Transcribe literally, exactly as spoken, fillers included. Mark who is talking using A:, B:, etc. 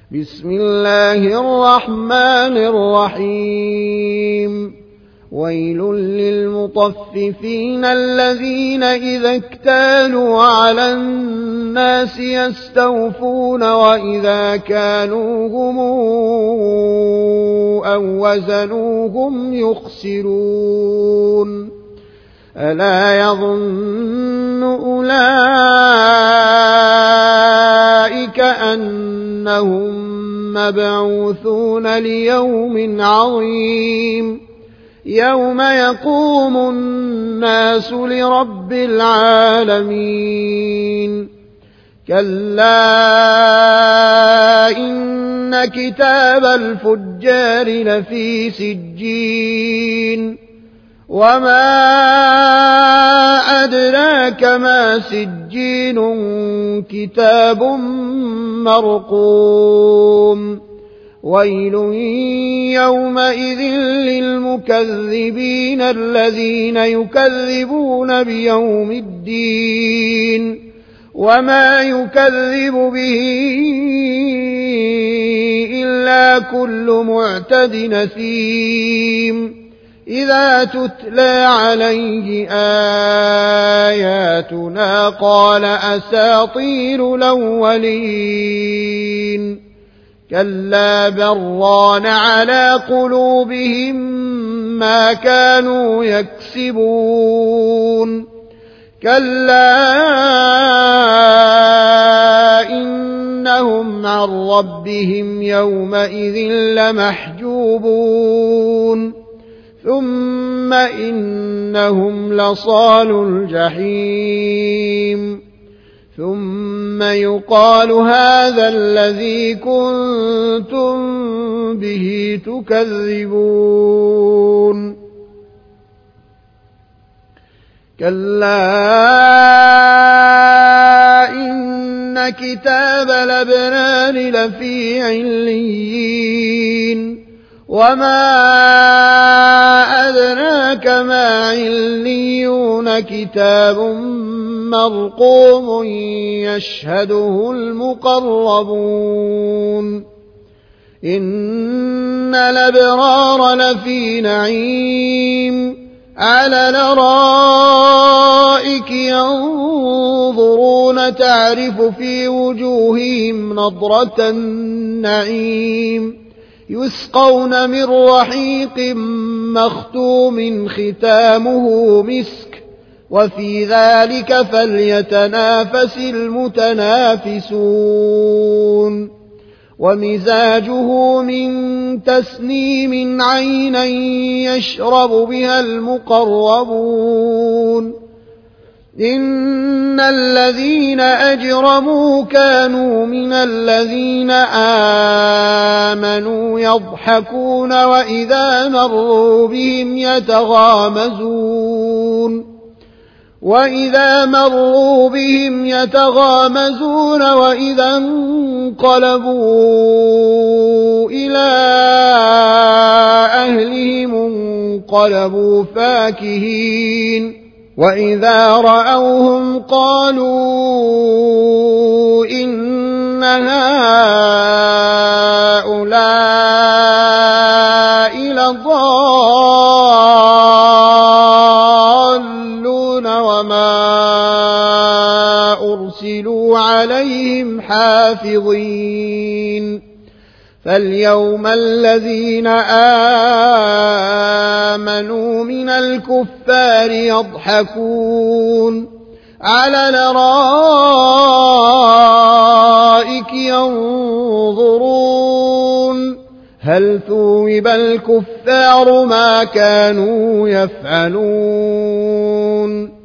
A: بسم الله الرحمن الرحيم ويل للمطففين الذين إذا اكتالوا على الناس يستوفون وإذا كانوهم أو وزنوهم يخسرون ألا يظن أولئك أنهم مبعوثون ليوم عظيم يوم يقوم الناس لرب العالمين كلا إن كتاب الفجار لفي سجين وما أدراك ما سجين كتاب مرقوم ويل يومئذ للمكذبين الذين يكذبون بيوم الدين وما يكذب به إلا كل معتد نثيم إذا تتلى عليه آياتنا قال أساطير الأولين كلا بران على قلوبهم ما كانوا يكسبون كلا إنهم عن ربهم يومئذ لمحجوبون ثم إنهم لصالو الجحيم ثم يقال هذا الذي كنتم به تكذبون كلا إن كتاب الأبرار لفي عليين وما أدراك ما عليون كتاب مرقوم يشهده المقربون إن الأبرار لفي نعيم على الأرائك ينظرون تعرف في وجوههم نضرة النعيم يسقون من رحيق مختوم ختامه مسك وفي ذلك فليتنافس المتنافسون ومزاجه من تسنيم عينا يشرب بها المقربون إن الذين أجرموا كانوا من الذين آمنوا يضحكون وإذا مروا بهم يتغامزون وإذا مروا بهم يتغامزون وإذا انقلبوا إلى أهلهم انقلبوا فاكهين وإذا رأوهم قالوا إن هؤلاء لضالون وما أرسلوا عليهم حافظين فاليوم الذين آمنوا من الكفار يضحكون على الأرائك ينظرون هل ثوب الكفار ما كانوا يفعلون